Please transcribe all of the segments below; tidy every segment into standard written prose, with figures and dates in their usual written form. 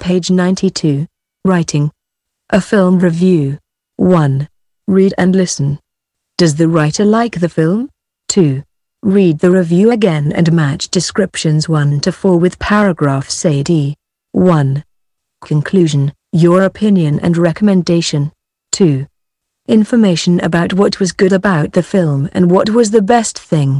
Page 92. Writing. A film review. 1. Read and listen. Does the writer like the film? 2. Read the review again and match descriptions 1 to 4 with paragraphs AD. 1. Conclusion, your opinion and recommendation. 2. Information about what was good about the film and what was the best thing.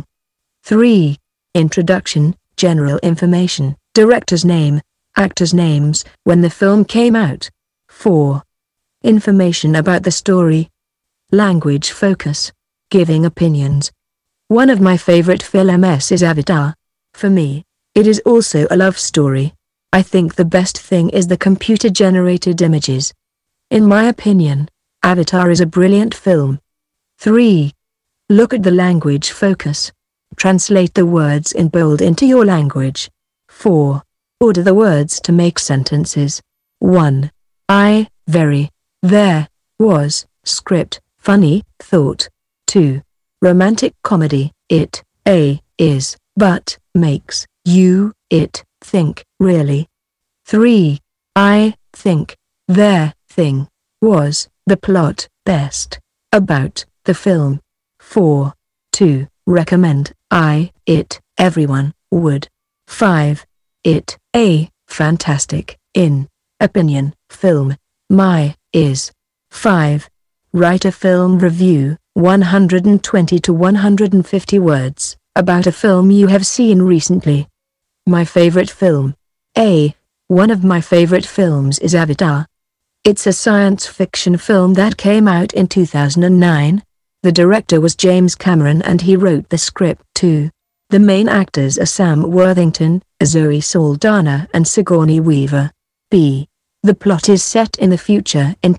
3. Introduction, general information, director's name, actors' names, when the film came out. 4. Information about the story. Language focus, giving opinions. One of my favorite films is Avatar. For me, it is also a love story. I think the best thing is the computer-generated images. In my opinion, Avatar is a brilliant film. 3. Look at the language focus. Translate the words in bold into your language. 4. Order the words to make sentences. 1. I, very, there, was, script, funny, thought. 2. Romantic comedy, it, a, is, but, makes, you, it, think, really. 3. I, think, there, thing, was, the plot, best, about, the film. 4. 2. Recommend, I, it, everyone, would. 5. It, a, fantastic, in, opinion, film, my, is. 5. Write a film review, 120 to 150 words, about a film you have seen recently. My favorite film. A. One of my favorite films is Avatar. It's a science fiction film that came out in 2009. The director was James Cameron and he wrote the script too. The main actors are Sam Worthington, Zoe Saldana and Sigourney Weaver. B. The plot is set in the future in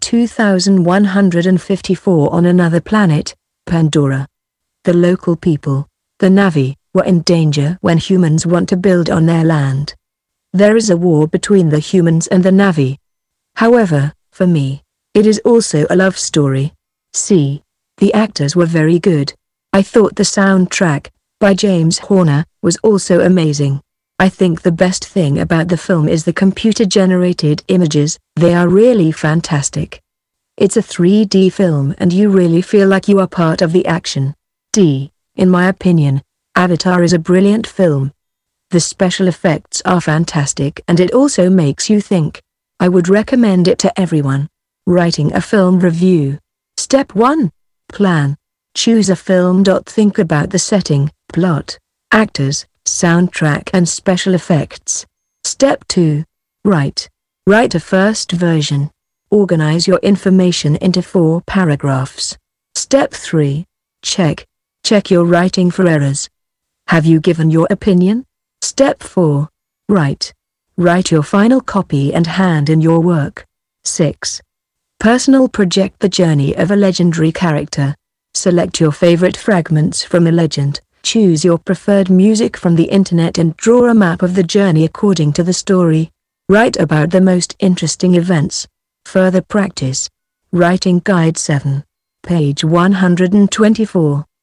2154 on another planet, Pandora. The local people, the Na'vi, were in danger when humans want to build on their land. There is a war between the humans and the Na'vi. However, for me, it is also a love story. C. The actors were very good. I thought the soundtrack, by James Horner, was also amazing. I think the best thing about the film is the computer-generated images, they are really fantastic. It's a 3D film and you really feel like you are part of the action. D. In my opinion, Avatar is a brilliant film. The special effects are fantastic and it also makes you think. I would recommend it to everyone. Writing a film review. Step 1. Plan. Choose a film. Think about the setting, plot, actors, soundtrack and special effects. Step 2. Write. Write a first version. Organize your information into 4 paragraphs. Step 3. Check. Check your writing for errors. Have you given your opinion? Step 4. Write. Write your final copy and hand in your work. 6. Personal project the journey of a legendary character. Select your favorite fragments from a legend. Choose your preferred music from the internet and draw a map of the journey according to the story. Write about the most interesting events. Further practice. Writing Guide 7. Page 124.